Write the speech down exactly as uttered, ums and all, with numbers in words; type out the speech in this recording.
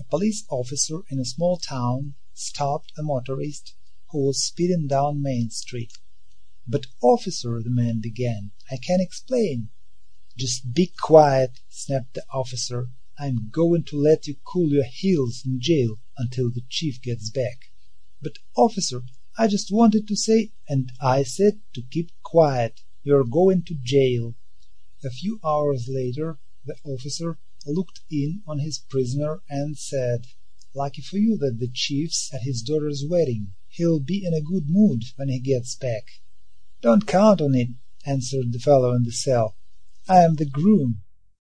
police officer in a small town stopped a motorist who was speeding down Main Street. "But, officer," the man began, "I can explain." "Just be quiet," snapped the officer. "I'm going to let you cool your heels in jail until the chief gets back." "But, officer, I just wanted to say " "And I said to keep quiet. You're going to jail." A few hours later the officer looked in on his prisoner and said, "Lucky for you that the chief's at his daughter's wedding. He'll be in a good mood when he gets back." "Don't count on it," answered the fellow in the cell. "I am the groom.